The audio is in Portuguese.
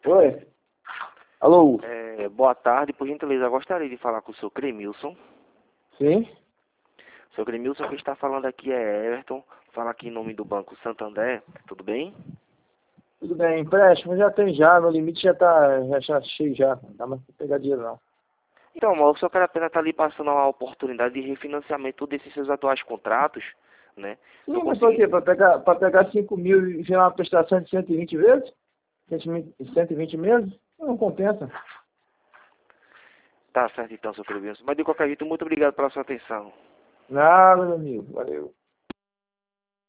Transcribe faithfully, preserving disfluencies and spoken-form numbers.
Oi. Alô? É, boa tarde, por gentileza, eu gostaria de falar com o senhor Cremilson. Sim? Senhor Cremilson, quem está falando aqui é Everton, fala aqui em nome do Banco Santander, tudo bem? Tudo bem, empréstimo já tem já, meu limite já tá já, já cheio já, não dá mais pra pegar dinheiro não. Então, mas eu só quero apenas estar lhe passando a oportunidade de refinanciamento desses seus atuais contratos, né? Se eu Sim, mas pra quê? conseguir... Pra pegar, pra pegar cinco mil e virar uma prestação de cento e vinte vezes? cento e vinte meses? Não compensa. Tá certo então, senhor Cremilson. Mas de qualquer jeito, muito obrigado pela sua atenção. Nada, meu amigo, valeu.